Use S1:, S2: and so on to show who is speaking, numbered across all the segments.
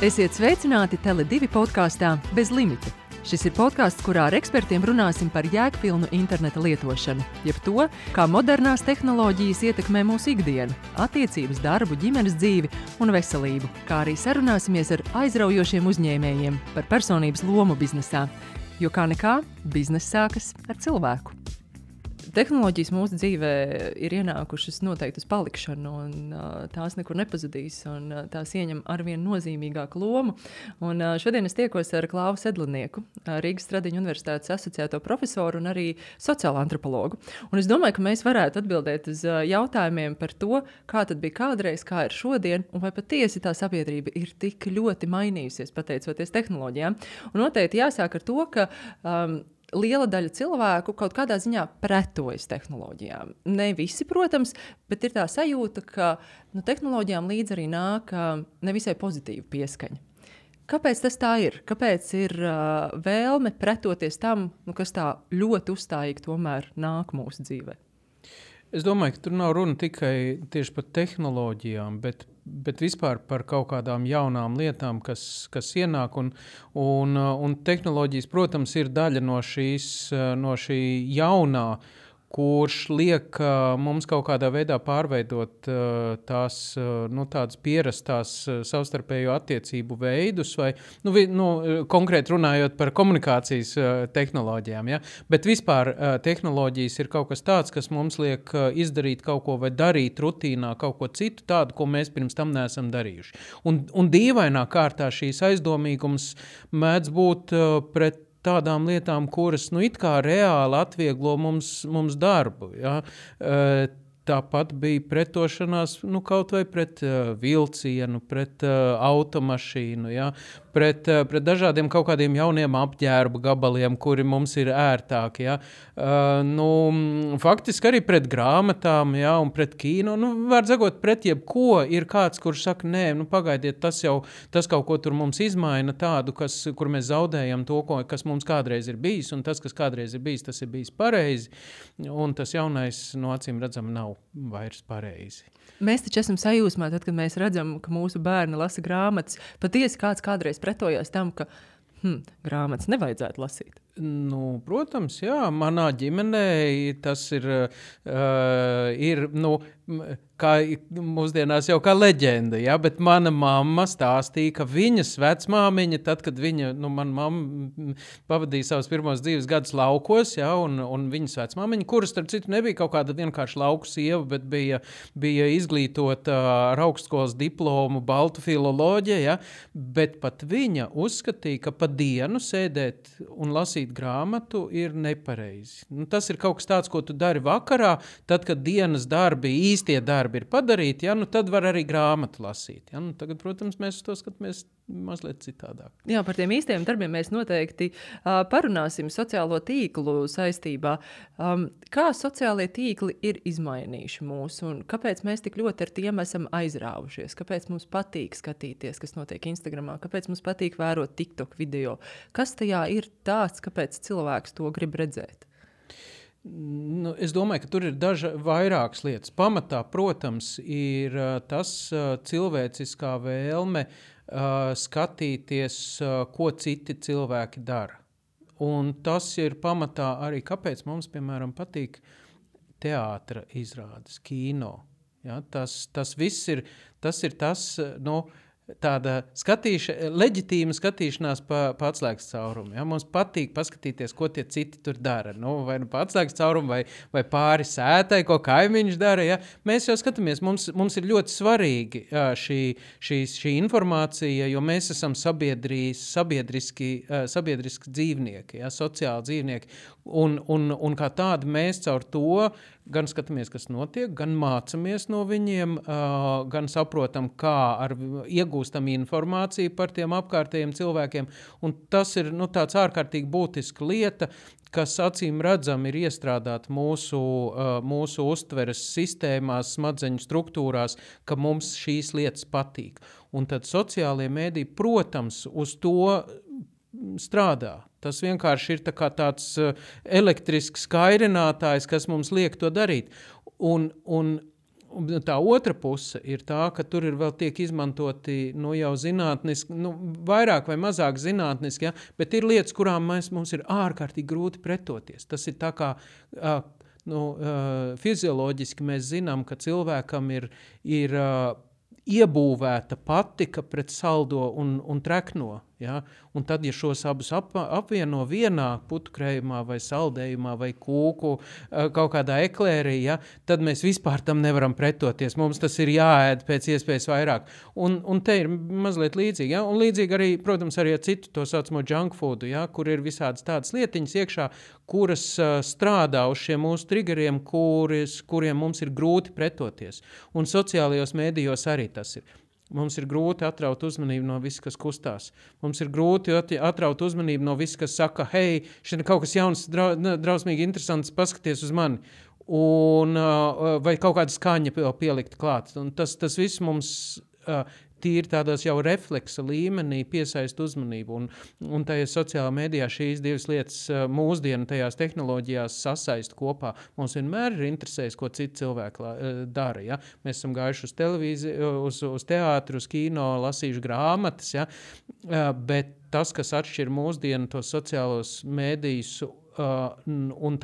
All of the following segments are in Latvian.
S1: Esiet sveicināti Tele2 podkastā Bez limita. Šis ir podkāsts, kurā ar ekspertiem runāsim par jēgpilnu interneta lietošanu, jeb to, kā modernās tehnoloģijas ietekmē mūsu ikdienu, attiecības, darbu, ģimenes dzīvi un veselību, kā arī sarunāsimies ar aizraujošiem uzņēmējiem par personības lomu biznesā, jo kā nekā, bizness sākas ar cilvēku. Tehnoloģijas mūsu dzīvē ir ienākušas noteikti uz palikšanu, un tās nekur nepazudīs, un tās ieņem arvien nozīmīgāku lomu. Un šodien es tiekos ar Klāvu Sedlinieku, Rīgas Stradiņu universitātes asociēto profesoru un arī sociālo antropologu. Un es domāju, ka mēs varētu atbildēt uz jautājumiem par to, kā tad bija kādreiz, kā ir šodien, un vai patiesi tā sabiedrība ir tik ļoti mainījusies pateicoties tehnoloģijām. Un noteikti jāsāk ar to, ka liela daļa cilvēku kaut kādā ziņā pretojas tehnoloģijām. Ne visi, protams, bet ir tā sajūta, ka tehnoloģijām līdz arī nāk nevisai pozitīva pieskaņa. Kāpēc tas tā ir? Kāpēc ir vēlme pretoties tam, kas tā ļoti uzstājīgi tomēr nāk mūsu dzīvē?
S2: Es domāju, ka tur nav runa tikai tieši par tehnoloģijām, bet vispār par kaut kādām jaunām lietām, kas ienāk. Un tehnoloģijas, protams, ir daļa no šī jaunā, kurš liek mums kaut kādā veidā pārveidot tās tādas pierastās savstarpējo attiecību veidus, vai konkrēti runājot par komunikācijas tehnoloģijām. Ja? Bet vispār tehnoloģijas ir kaut kas tāds, kas mums liek izdarīt kaut ko vai darīt rutīnā kaut ko citu tādu, ko mēs pirms tam neesam darījuši. Un dīvainā kārtā šīs aizdomīgums mēdz būt pret tādām lietām, kuras it kā reāli atvieglo mums darbu. Ja? Tāpat bija pretošanās kaut vai pret vilcienu, pret automašīnu, ja? pret dažādiem kaut kādiem jauniem apģērba gabaliem, kuri mums ir ērtāki. Ja? Faktiski arī pret grāmatām, ja? Un pret kino. Var sakot, pret jebko ir kāds, kurš saka, nē, pagaidiet, tas kaut ko tur mums izmaina tādu, kur mēs zaudējam to, kas mums kādreiz ir bijis, un tas, kas kādreiz ir bijis, tas ir bijis pareizi, un tas jaunais, acīm redzam, nav vairs pareizi.
S1: Mēs taču esam sajūsmā, tad, kad mēs redzam, ka mūsu bērni lasa grāmatas. Patiesi kāds kādreiz pretojās tam, ka grāmatas nevajadzētu lasīt.
S2: Protams, jā, manā ģimenē tas ir kā mūsdienās jau kā leģenda, ja? Bet mana mamma stāstīja, ka viņas vecmāmiņa, tad, kad mana mamma pavadīja savus pirmos dzīves gadus laukos, ja? un viņas vecmāmiņa, kuras, starp citu, nebija kaut kāda vienkārši lauku sieva, bet bija izglītota ar augstskolas diplomu baltu filoloģija, ja? Bet pat viņa uzskatīja, ka pa dienu sēdēt un lasīt grāmatu ir nepareizi. Tas ir kaut kas tāds, ko tu dari vakarā, tad, kad dienas darbi, īstie darbi ir padarīti, ja, tad var arī grāmatu lasīt. Ja. Tagad, protams, mēs to skatāmies mazliet citādāk.
S1: Jā, par tiem īstiem darbiem mēs noteikti parunāsim sociālo tīklu saistībā. Kā sociālie tīkli ir izmainījuši mūs un kāpēc mēs tik ļoti ar tiem esam aizrāvušies? Kāpēc mums patīk skatīties, kas notiek Instagramā? Kāpēc mums patīk vērot TikTok video? Kas tajā ir tāds, kāpēc cilvēks to grib redzēt?
S2: Es domāju, ka tur ir vairākas lietas. Pamatā, protams, ir tas cilvēciskā vēlme skatīties, ko citi cilvēki dara. Un tas ir pamatā arī, kāpēc mums, piemēram, patīk teātra izrādes, kino. Ja? Tas viss ir tas, tāda leģitīma skatīšanās pa atslēgas caurumu. Ja? Mums patīk paskatīties, ko tie citi tur dara. Vai pa atslēgas caurumu, vai pāri sētai, ko kaimiņš dara. Ja? Mēs jau skatāmies, mums ir ļoti svarīgi šī informācija, jo mēs esam sabiedriski dzīvnieki, ja? Sociāli dzīvnieki. Un kā tādi mēs caur to gan skatāmies, kas notiek, gan mācamies no viņiem, gan saprotam, kā iegūstam informāciju par tiem apkārtējiem cilvēkiem. Un tas ir tāds ārkārtīgi būtiska lieta, kas acīm redzam ir iestrādāta mūsu uztveres sistēmās, smadzeņu struktūrās, ka mums šīs lietas patīk. Un tad sociālie mēdī, protams, uz to strādā. Tas vienkārši ir tāds elektrisks kairinātājs, kas mums liek to darīt. Un tā otra puse ir tā, ka tur ir vēl tiek izmantoti jau zinātniski, vairāk vai mazāk zinātniski, ja? Bet ir lietas, kurām mums ir ārkārtīgi grūti pretoties. Tas ir tā kā fizioloģiski mēs zinām, ka cilvēkam ir iebūvēta patika pret saldo un trekno. Ja? Un tad, ja šos abus apvieno vienā putukrējumā vai saldējumā vai kūku kaut kādā eklērī, ja? Tad mēs vispār tam nevaram pretoties. Mums tas ir jāēd pēc iespējas vairāk. Un te ir mazliet līdzīgi. Ja? Un līdzīgi arī, protams, arī ar citu to saucamo junk foodu, ja? Kur ir visādas tādas lietiņas iekšā, kuras strādā uz šiem mūsu triggeriem, kuriem mums ir grūti pretoties. Un sociālajos mēdījos arī tas ir. Mums ir grūti atraut uzmanību no viss, kas kustās. Mums ir grūti atraut uzmanību no viss, kas saka, hei, šeit ir kaut kas jauns, drausmīgi interesants, paskaties uz mani. Vai kaut kāda skaņa pielikt klāt. Un tas viss mums tīri tādās jau refleksa līmenī piesaist uzmanību. Un tajā sociālā mēdījā šīs divas lietas mūsdienu tajās tehnoloģijās sasaist kopā. Mums vienmēr ir interesējis, ko citi cilvēki dara. Ja? Mēs esam gājuši uz televīziju, uz teātru, uz kino, lasījuši grāmatas, ja? Bet tas, kas atšķir mūsdienu tos sociālos mēdījus un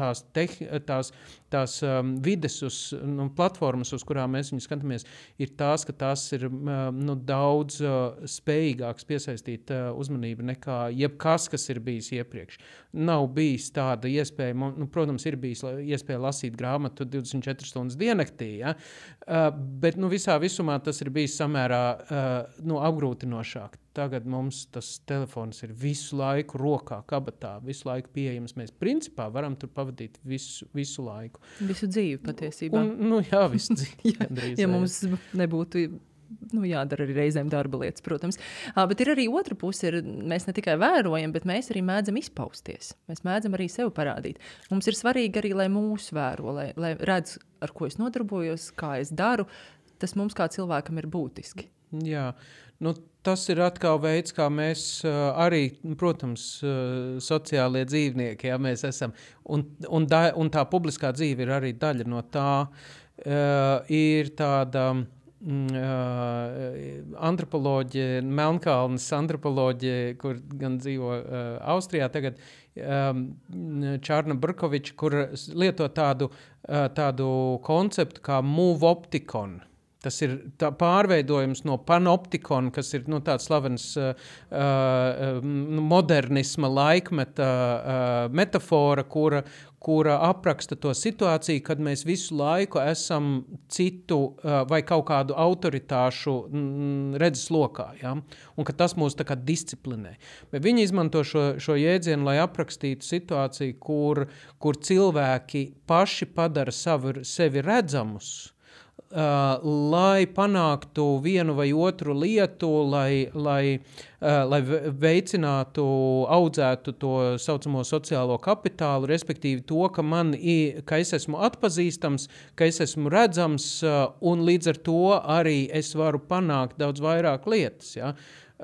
S2: tās vides platformas, uz kurām mēs viņu skatāmies, ir tās, ka tās ir daudz spējīgāks piesaistīt uzmanību nekā jebkas, kas ir bijis iepriekš. Nav bijis tāda iespēja, protams, ir bijis iespēja lasīt grāmatu 24 stundas diennaktī, ja? Bet visā visumā tas ir bijis samērā apgrūtinošāk. Tagad mums tas telefons ir visu laiku rokā, kabatā, visu laiku pieejams. Mēs principā varam tur pavadīt visu laiku.
S3: Visu dzīvi patiesībā.
S2: Jā, visu dzīvi.
S3: ja mums nebūtu jādara arī reizēm darba lietas, protams. Bet ir arī otra puse, mēs ne tikai vērojam, bet mēs arī mēdzam izpausties. Mēs mēdzam arī sevi parādīt. Mums ir svarīgi arī, lai mūs vēro, lai redz, ar ko es nodarbojos, kā es daru. Tas mums kā cilvēkam ir būtiski.
S2: Jā, tas ir atkal veids, kā mēs arī, protams, sociālie dzīvnieki, ja mēs esam, un tā publiskā dzīve ir arī daļa no tā. Ir tāda antropoloģija, Melnkalnes antropoloģija, kur gan dzīvo Austrijā tagad, Čārna Brkoviča, kur lieto tādu konceptu kā move optikon. Tas ir pārveidojums no panoptikona, kas ir tāds slavens modernisma laikmeta metafora, kura apraksta to situāciju, kad mēs visu laiku esam citu vai kaut kādu autoritāšu redzeslokā, ja? Un ka tas mūs tā kā disciplinē. Bet viņi izmanto šo jēdzienu, lai aprakstītu situāciju, kur cilvēki paši padara sevi redzamus, lai panāktu vienu vai otru lietu, lai veicinātu, audzētu to saucamo sociālo kapitālu, respektīvi to, ka es esmu atpazīstams, ka es esmu redzams, un līdz ar to arī es varu panākt daudz vairāk lietas. Ja?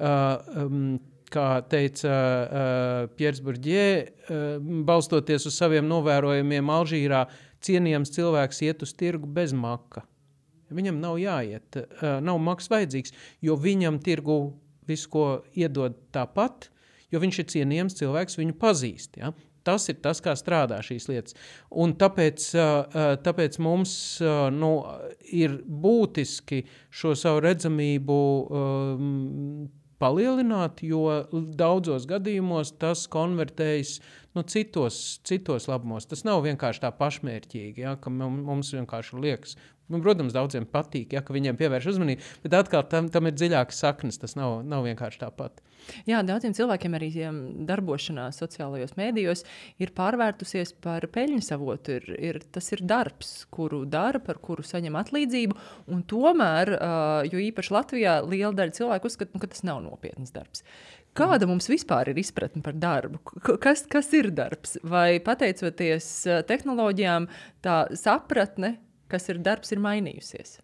S2: Kā teica Piers Bourdieu, balstoties uz saviem novērojumiem Alžīrā, cienījams cilvēks iet uz tirgu bez maka. Viņam nav jāiet, nav maks vajadzīgs, jo viņam tirgu visu, ko iedod tāpat, jo viņš ir cienījams cilvēks, viņu pazīst. Ja? Tas ir tas, kā strādā šīs lietas. Un tāpēc mums ir būtiski šo savu redzamību palielināt, jo daudzos gadījumos tas konvertējas citos labumos. Tas nav vienkārši tā pašmērķīgi, ja, ka mums vienkārši liekas. Protams, daudziem patīk, ja, ka viņiem pievērš uzmanību, bet atkal tam ir dziļākas saknes, tas nav vienkārši tāpat.
S3: Jā, daudziem cilvēkiem arī darbošanās sociālajos mēdījos ir pārvērtusies par peļņas avotu. Tas ir darbs, kuru dara, par kuru saņem atlīdzību, un tomēr, jo īpaši Latvijā, liela daļa cilvēku uzskata, ka tas nav nopietns darbs. Kāda mums vispār ir izpratne par darbu? Kas ir darbs? Vai pateicoties tehnoloģijām tā sapratne, kas ir darbs, ir mainījusies?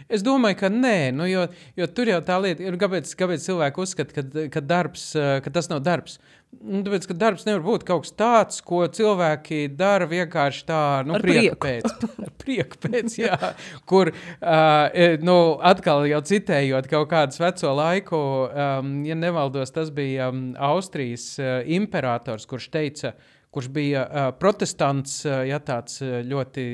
S2: Es domāju, ka nē, jo tur jau tā lieta ir, kāpēc cilvēki uzskata, ka darbs, ka tas nav darbs. Tāpēc, ka darbs nevar būt kaut kas tāds, ko cilvēki dara vienkārši tā, prieku pēc. Prieku pēc, jā. Kur, atkal jau citējot kaut kādus veco laiku, ja nevaldos, tas bija Austrijas imperators, kurš bija protestants, ja tāds ļoti,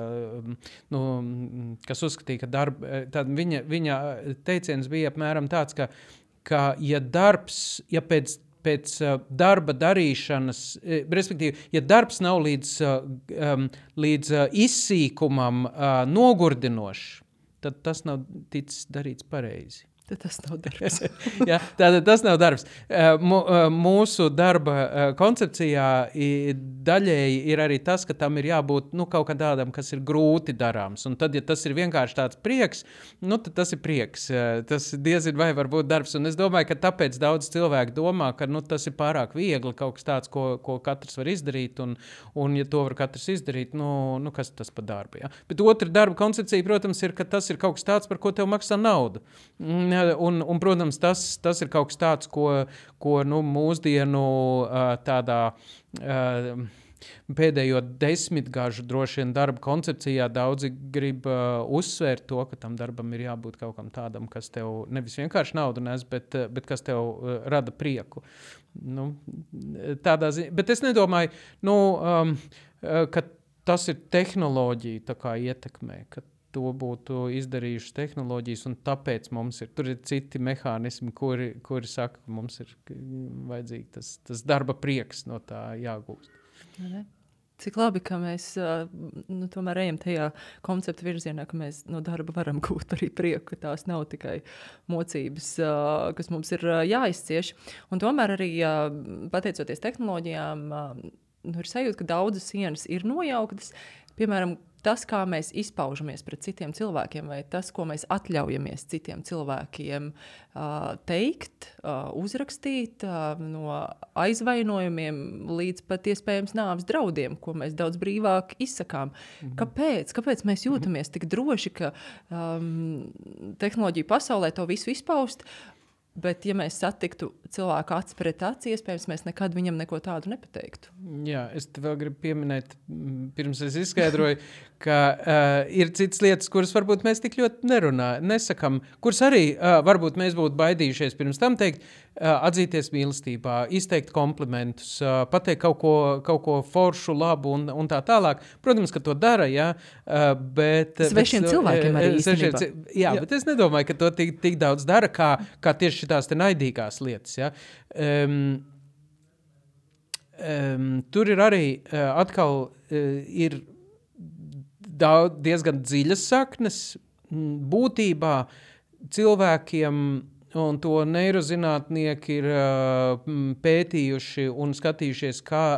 S2: kas uzskatīja, ka viņa teiciens bija apmēram tāds, ka ja pēc darba darīšanas, respektīvi, ja darbs nav līdz izsīkumam nogurdinošs, tad tas nav ticis darīts pareizi.
S3: Tas nav darbs.
S2: Ja, tātad tas nav darbs. Mūsu darba koncepcijā daļēji ir arī tas, ka tam ir jābūt kaut kā tādam, kas ir grūti darāms. Un tad, ja tas ir vienkārši tāds prieks, tad tas ir prieks. Tas diezin vai var būt darbs. Un es domāju, ka tāpēc daudz cilvēku domā, ka tas ir pārāk viegli, kaut kas tāds, ko katrs var izdarīt. Un ja to var katrs izdarīt, kas tas par darbu. Ja? Bet otra darba koncepcija, protams, ir, ka tas ir kaut kas tāds, par ko tev maksā naudu. Un protams, tas ir kaut kas tāds, ko mūsdienu tādā pēdējo 10 gažu droši vien darba koncepcijā daudzi grib uzsvērt to, ka tam darbam ir jābūt kaut kam tādam, kas tev nevis vienkārši naudu nes, bet kas tev rada prieku. Bet es nedomāju, ka tas ir tehnoloģija tā kā ietekmē, ka to būtu izdarījušas tehnoloģijas, un tāpēc tur ir citi mehānismi, kuri saka, ka mums ir vajadzīgi tas darba prieks no tā jāgūst.
S3: Cik labi, ka mēs tomēr ejam tajā koncepta virzienā, ka mēs no darba varam gūt arī prieku, ka tās nav tikai mocības, kas mums ir jāizcieš. Un tomēr arī pateicoties tehnoloģijām, ir sajūta, ka daudzas sienas ir nojauktas, piemēram, tas, kā mēs izpaužamies pret citiem cilvēkiem, vai tas, ko mēs atļaujamies citiem cilvēkiem teikt, uzrakstīt, no aizvainojumiem līdz pat iespējams nāves draudiem, ko mēs daudz brīvāk izsakām. Kāpēc mēs jūtamies tik droši, ka tehnoloģija pasaulē to visu izpaust, bet, ja mēs satiktu cilvēku aci pret aci, iespējams, mēs nekad viņam neko tādu nepateiktu.
S2: Jā, es te vēl gribu pieminēt, pirms es izskaidroju, ka ir citas lietas, kuras varbūt mēs tik ļoti nesakam, kuras arī varbūt mēs būtu baidījušies pirms tam teikt, atzīties mīlestībā, izteikt komplimentus, pateikt kaut ko foršu, labu un tā tālāk. Protams, ka to dara, jā, bet...
S3: Svešiem cilvēkiem arī īstenībā.
S2: Jā, bet es nedomāju, ka to tik daudz dara, kā tieši šitās te naidīgās lietas, jā. Tur ir arī atkal ir diezgan dziļas saknes būtībā cilvēkiem, un to neirozinātnieki ir pētījuši un skatījušies,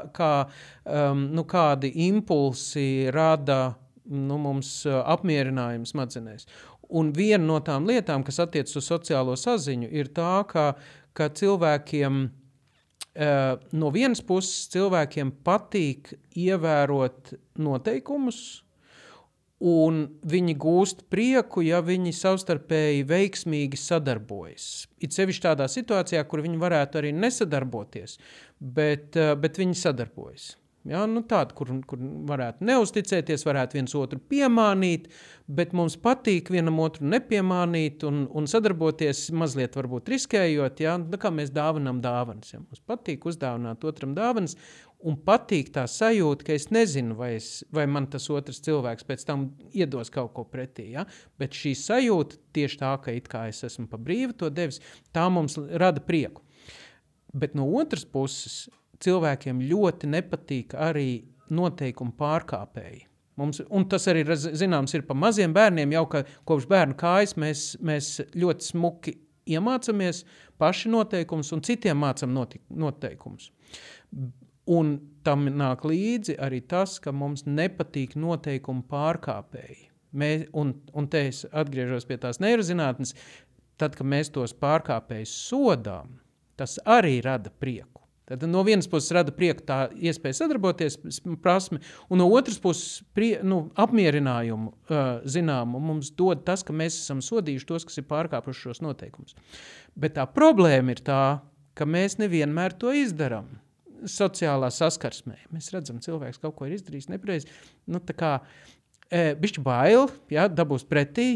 S2: kādi impulsi rada mums apmierinājumu smadzenēs. Un viena no tām lietām, kas attiecas uz sociālo saziņu, ir tā, ka cilvēkiem no vienas puses cilvēkiem patīk ievērot noteikumus, un viņi gūst prieku, ja viņi savstarpēji veiksmīgi sadarbojas. It sevišķi tādā situācijā, kur viņi varētu arī nesadarboties, bet viņi sadarbojas. Ja, tāda, kur varētu neuzticēties, varētu viens otru piemānīt, bet mums patīk vienam otru nepiemānīt un sadarboties mazliet varbūt riskējot, ja, kā mēs dāvinām dāvanas. Ja. Mums patīk uzdāvināt otram dāvanas, un patīk tā sajūta, ka es nezinu, vai man tas otrs cilvēks pēc tam iedos kaut ko pretī. Ja? Bet šī sajūta tieši tā, ka it kā es esmu pa brīvu to devis, tā mums rada prieku. Bet no otras puses cilvēkiem ļoti nepatīk arī noteikumu pārkāpēji. Un tas arī, zināms, ir pa maziem bērniem, jau ka kopš bērnu kājas mēs ļoti smuki iemācamies paši noteikumus un citiem mācam noteikumus. Un tam nāk līdzi arī tas, ka mums nepatīk noteikumu pārkāpēji. Un te es atgriežos pie tās neirozinātnes, tad, kad mēs tos pārkāpējus sodām, tas arī rada prieku. Tad no vienas puses rada prieku tā iespēja sadarboties prasme, un no otras puses apmierinājumu zināmu mums dod tas, ka mēs esam sodījuši tos, kas ir pārkāpuši šos noteikumus. Bet tā problēma ir tā, ka mēs nevienmēr to izdaram sociālā saskarsmē. Mēs redzam, cilvēks kaut ko ir izdarījis nepareizi, tā kā bišķi bail, dabūs pretī,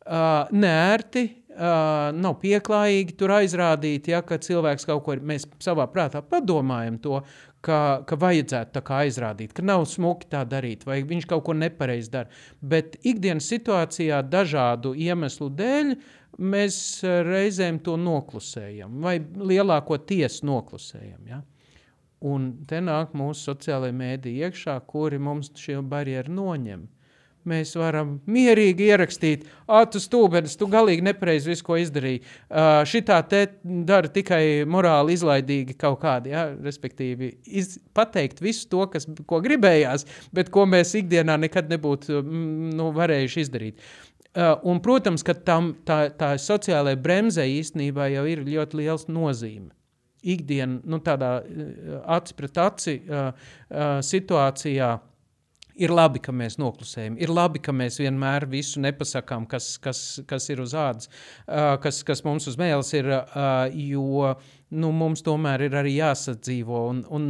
S2: neērti, nav pieklājīgi tur aizrādīt, ka cilvēks kaut ko ir, mēs savā prātā padomājam to, ka vajadzētu tā kā aizrādīt, ka nav smuki tā darīt, vai viņš kaut ko nepareizi dara. Bet ikdienas situācijā dažādu iemeslu dēļ mēs reizēm to noklusējam, vai lielāko tiesu noklusējam, ja? Un te nāk mūsu sociālajie mēdī iekšā, kuri mums šie barjeri noņem. Mēs varam mierīgi ierakstīt, tu stūbenis, tu galīgi nepareizi visu, ko izdarīji. Šitā te dara tikai morāli izlaidīgi kaut kādi, respektīvi pateikt visu to, ko gribējās, bet ko mēs ikdienā nekad nebūtu varējuši izdarīt. Un, protams, ka tā sociālajai bremzē īstenībā jau ir ļoti liels nozīme. Ikdiena, tādā aci pret aci situācijā ir labi, ka mēs noklusējam. Ir labi, ka mēs vienmēr visu nepasakām, kas ir uz ādas, kas mums uz mēles ir, jo mums tomēr ir arī jāsadzīvo.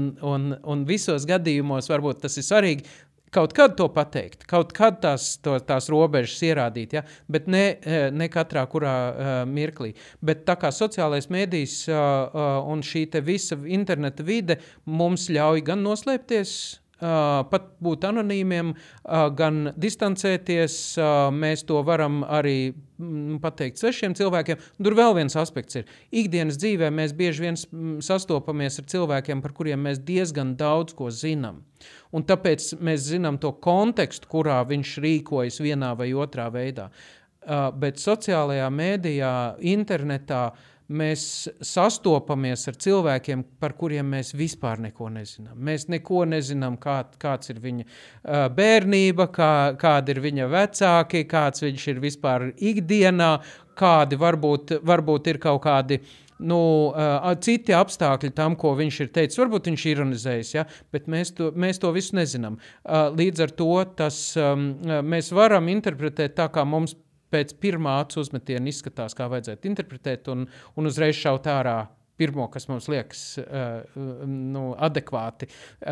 S2: Un visos gadījumos varbūt tas ir svarīgi kaut kad to pateikt, kaut kad tās robežas ierādīt, bet ne katrā kurā mirklī. Bet tā kā sociālais mēdījis un šī te visa interneta vide mums ļauj gan noslēpties, pat būt anonīmiem, gan distancēties, mēs to varam arī pateikt svešiem cilvēkiem. Tur vēl viens aspekts ir. Ikdienas dzīvē mēs bieži vien sastopamies ar cilvēkiem, par kuriem mēs diezgan daudz ko zinām. Un tāpēc mēs zinām to kontekstu, kurā viņš rīkojas vienā vai otrā veidā. Bet sociālajā mēdījā, internetā, mēs sastopamies ar cilvēkiem, par kuriem mēs vispār neko nezinām. Mēs neko nezinām, kāds ir viņa bērnība, kādi ir viņa vecāki, kāds viņš ir vispār ikdienā, kādi varbūt ir kaut kādi citi apstākļi tam, ko viņš ir teicis. Varbūt viņš ir ironizējis, bet mēs to visu nezinām. Līdz ar to mēs varam interpretēt tā, kā mums pēc pirmā acu uzmetiena izskatās, kā vajadzētu interpretēt, un uzreiz šaut ārā pirmo, kas mums liekas adekvāti,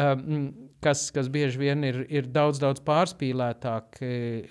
S2: kas bieži vien ir daudz pārspīlētāk,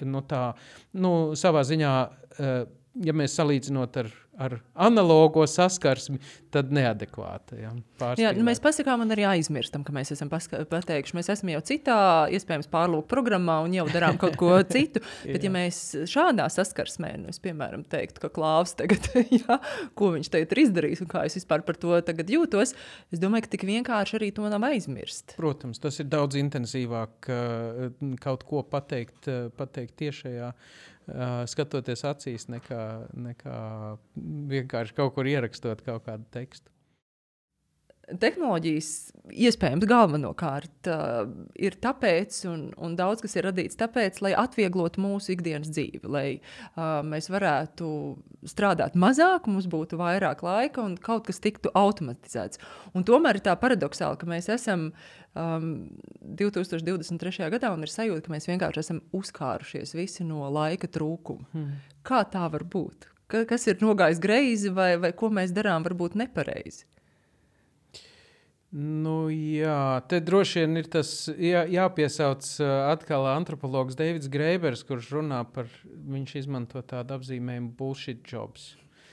S2: savā ziņā, ja mēs salīdzinot ar analogo saskarsmi, tad neadekvāta.
S3: Mēs pasakām un arī aizmirstam, ka mēs esam pateikuši. Mēs esam jau citā, iespējams, pārlūku programmā un jau darām kaut ko citu. Bet ja mēs šādā saskarsmē, es piemēram teiktu, ka Klāvs tagad, ko viņš tagad ir izdarījis un kā es vispār par to tagad jūtos, es domāju, ka tik vienkārši arī to nav aizmirst.
S2: Protams, tas ir daudz intensīvāk kaut ko pateikt tiešajā, skatoties acīs, nekā vienkārši kaut kur ierakstot kaut kādu tekstu.
S3: Tehnoloģijas iespējams galvenokārt ir tāpēc, un daudz kas ir radīts tāpēc, lai atvieglotu mūsu ikdienas dzīvi, lai mēs varētu strādāt mazāk, mums būtu vairāk laika un kaut kas tiktu automatizēts. Un tomēr ir tā paradoxāli, ka mēs esam 2023. gadā un ir sajūta, ka mēs vienkārši esam uzkārušies visi no laika trūkuma. Kā tā var būt? Kas ir nogājis greizi vai ko mēs darām varbūt nepareizi?
S2: Te droši vien ir tas jāpiesauc atkal antropologs Deivids Greibers, kurš runā viņš izmanto tādu apzīmējumu bullshit jobs.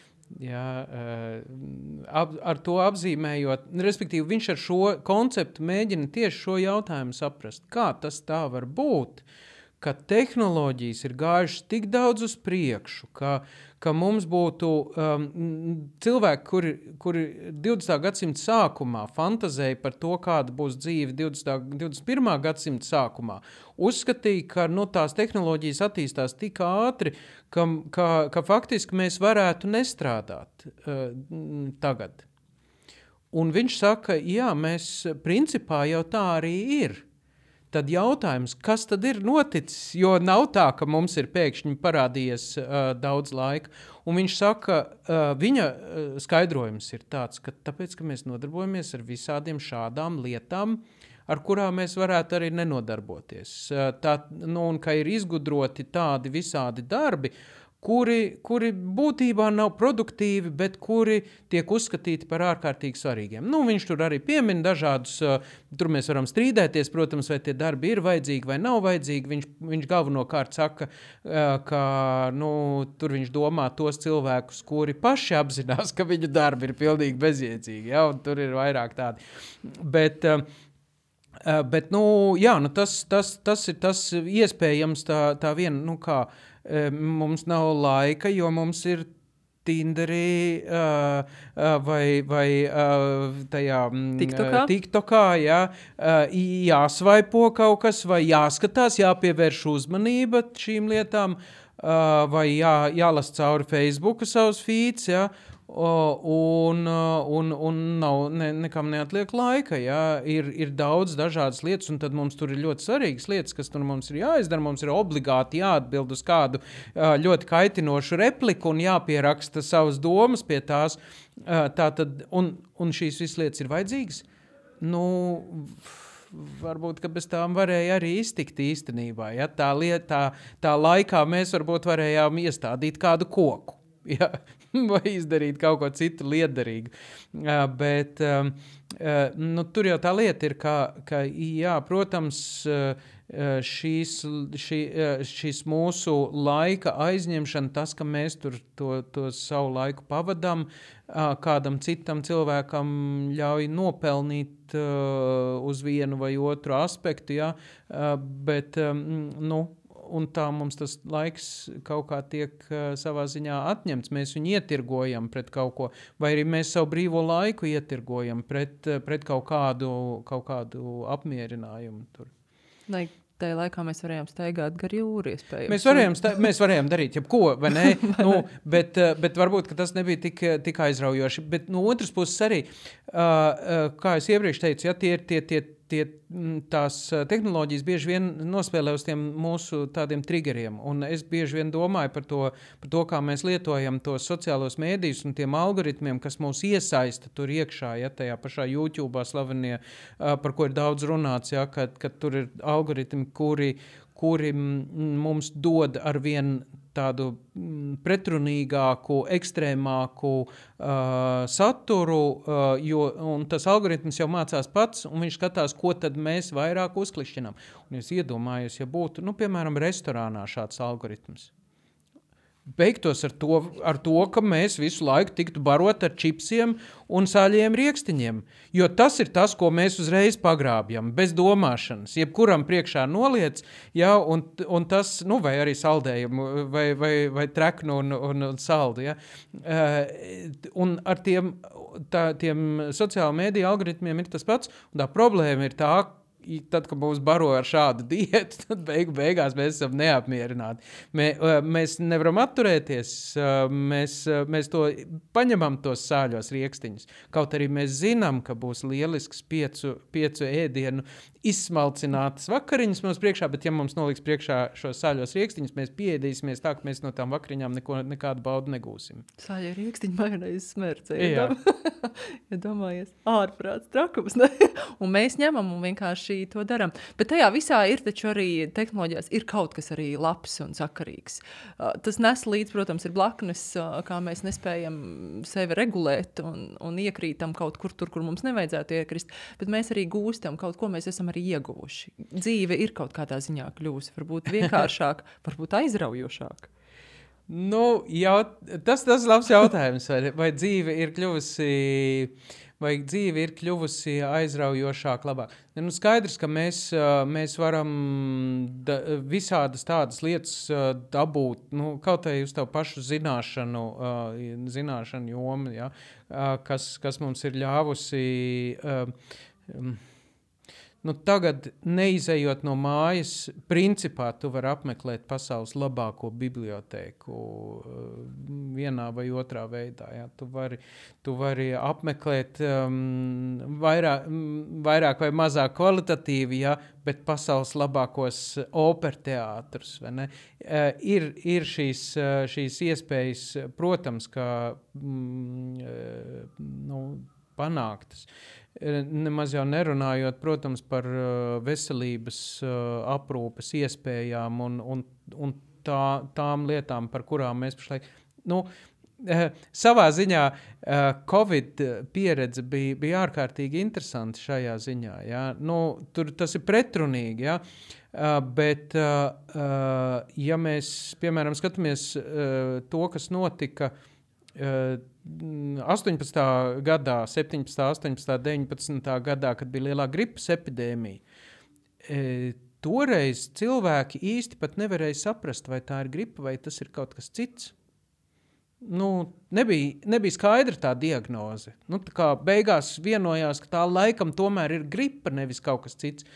S2: Ar to apzīmējot, respektīvi viņš ar šo konceptu mēģina tieši šo jautājumu saprast. Kā tas tā var būt, ka tehnoloģijas ir gājušas tik daudz uz priekšu, ka mums būtu cilvēki, kuri 20. gadsimta sākumā fantazēja par to, kāda būs dzīve 21. gadsimta sākumā, uzskatīja, ka tās tehnoloģijas attīstās tik ātri, ka faktiski mēs varētu nestrādāt tagad. Un viņš saka, mēs principā jau tā arī ir. tad jautājums, kas tad ir noticis, jo nav tā, ka mums ir pēkšņi parādījies daudz laika. Un viņš saka, viņa skaidrojums ir tāds, ka tāpēc, ka mēs nodarbojamies ar visādiem šādām lietām, ar kurām mēs varētu arī nenodarboties. Un ka ir izgudroti tādi visādi darbi, kuri būtībā nav produktīvi, bet kuri tiek uzskatīti par ārkārtīgi svarīgiem. Viņš tur arī piemin dažādus, tur mēs varam strīdēties, protams, vai tie darbi ir vajadzīgi vai nav vajadzīgi. Viņš galvenokārt saka, ka tur viņš domā tos cilvēkus, kuri paši apzinās, ka viņu darbi ir pilnīgi bezjēdzīgi, ja, un tur ir vairāk tādi. Bet tas ir tas iespējams tā viena, mums nav laika, jo mums ir Tinderī vai tajā TikTokā, jāsvaipo kaut kas, vai jāskatās, jāpievērš uzmanība šīm lietām, vai jālasa cauri Facebooka savus feeds, un nav nekam neatliek laika, ir daudz dažādas lietas, un tad mums tur ir ļoti svarīgas lietas, kas tur mums ir jāizdara, mums ir obligāti jāatbild uz kādu ļoti kaitinošu repliku un jāpieraksta savas domas pie tās, tātad, un šīs visas lietas ir vajadzīgas, varbūt, ka bez tām varēja arī iztikt īstenībā, tā laikā mēs varbūt varējām iestādīt kādu koku, vai izdarīt kaut ko citu liederīgu. Bet tur jau tā lieta ir, ka protams, šīs mūsu laika aizņemšana, tas, ka mēs tur to savu laiku pavadām, kādam citam cilvēkam ļauj nopelnīt uz vienu vai otru aspektu, bet, un tā mums tas laiks kaut kā tiek savā ziņā atņemts. Mēs viņu ietirgojam pret kaut ko, vai arī mēs savu brīvo laiku ietirgojam pret kaut kādu apmierinājumu tur.
S3: Tajā laikā mēs varējām staigāt gar jūru, iespējams.
S2: Mēs varējām darīt jebko, vai ne? Bet varbūt, ka tas nebija tik aizraujoši. Bet no otras puses arī, kā es iepriekš teicu, tās tehnoloģijas bieži vien nospēlē uz tiem mūsu tādiem triggeriem. Un es bieži vien domāju par to, kā mēs lietojam tos sociālos mēdījus un tiem algoritmiem, kas mūs iesaista tur iekšā, tajā pašā YouTube'ā slavenie, par ko ir daudz runāts, ka tur ir algoritmi, kuri mums dod arvien tādu pretrunīgāku, ekstrēmāku saturu, un tas algoritms jau mācās pats, un viņš skatās, ko tad mēs vairāk uzklišķinām. Un es iedomājos, ja būtu, piemēram, restorānā šāds algoritms. Beigtos ar to, ka mēs visu laiku tiktu barot ar čipsiem un sāļiem riekstiņiem. Jo tas ir tas, ko mēs uzreiz pagrābjam, bez domāšanas. Jebkuram priekšā noliec, un tas, vai arī saldējumu, vai treknu un saldu. Un ar tiem sociāla mēdīja algoritmiem ir tas pats, un tā problēma ir tā, tad, kad mūs baro ar šādu dietu, tad beigās mēs esam neapmierināti. Mēs nevaram atturēties, mēs to paņemam tos sāļos riekstiņus. Kaut arī mēs zinām, ka būs lielisks 5 ēdienu izsmalcinātas vakariņas mums priekšā, bet ja mums noliks priekšā šos sāļos riekstiņus, mēs pieēdīsimies tā, ka mēs no tām vakariņām nekādu baudu negūsim.
S3: Sāļie riekstiņi majonēzes smērce. Ja domājies, ārprāts trakums, ne? Un mēs ņemam un vienkārši to daram. Bet tajā visā ir taču arī tehnoloģijās ir kaut kas arī labs un sakarīgs. Tas nes līdz, protams, ir blaknes, kā mēs nespējam sevi regulēt un iekrītam kaut kur tur, kur mums nevajadzētu iekrist, bet mēs arī gūstam kaut ko, mēs esam arī ieguvuši. Dzīve ir kaut kādā ziņā kļūsi, varbūt vienkāršāk, varbūt aizraujošāk.
S2: Tas labs jautājums, vai dzīve ir kļuvusi aizraujošāk, labāk. Skaidrs, ka mēs varam visādas tādas lietas dabūt, kaut arī uz tavu pašu zināšanu jomu, kas mums ir ļāvusi tagad neizejot no mājas, principā tu vari apmeklēt pasaules labāko bibliotēku vienā vai otrā veidā. Ja? Tu vari apmeklēt vairāk vai mazāk kvalitatīvi, ja? Bet pasaules labākos operteātrus. Ir šīs iespējas, protams, kā panāktas. Nemaz jau nerunājot, protams, par veselības aprūpes iespējām un tām lietām, par kurām mēs pašlaik... Savā ziņā Covid pieredze bija ārkārtīgi interesanti šajā ziņā. Ja? Tas ir pretrunīgi, ja? Bet ja mēs, piemēram, skatāmies to, kas notika 18. gadā, 17., 18., 19. gadā, kad bija lielā gripas epidēmija, toreiz cilvēki īsti pat nevarēja saprast, vai tā ir gripa, vai tas ir kaut kas cits. Nebija skaidra tā diagnoze. Tā kā beigās vienojās, ka tā laikam tomēr ir gripa, nevis kaut kas cits.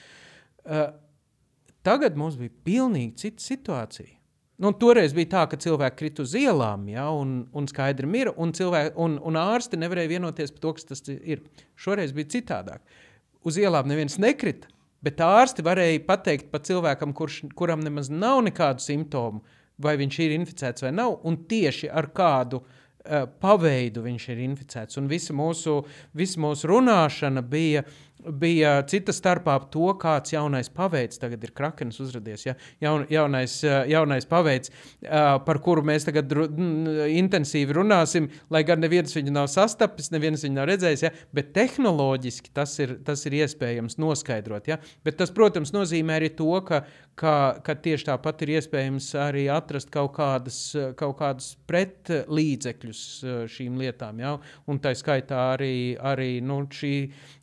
S2: Tagad mums bija pilnīgi cita situācija. Toreiz bija tā, ka cilvēki krita uz ielām, ja, un skaidri mira, un ārsti nevarēja vienoties par to, kas tas ir. Šoreiz bija citādāk. Uz ielām neviens nekrita, bet ārsti varēja pateikt par cilvēkam, kuram nemaz nav nekādu simptomu, vai viņš ir inficēts vai nav, un tieši ar kādu paveidu viņš ir inficēts. Un visa mūsu runāšana bija cita starpā to, kāds jaunais paveids tagad ir Krakenis uzradies. Ja? Jaunais paveids, par kuru mēs tagad intensīvi runāsim, lai gan neviens viņu nav sastapis, neviens viņu nav redzējis, ja? Bet tehnoloģiski tas ir iespējams noskaidrot. Ja? Bet tas, protams, nozīmē arī to, ka tieši tāpat ir iespējams arī atrast kaut kādas pretlīdzekļus šīm lietām. Ja? Un tā skaitā arī šī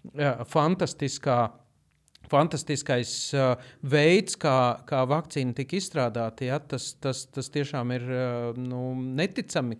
S2: fantastiskais veids, kā vakcīna tika izstrādāta, ja? Tas tiešām ir neticami,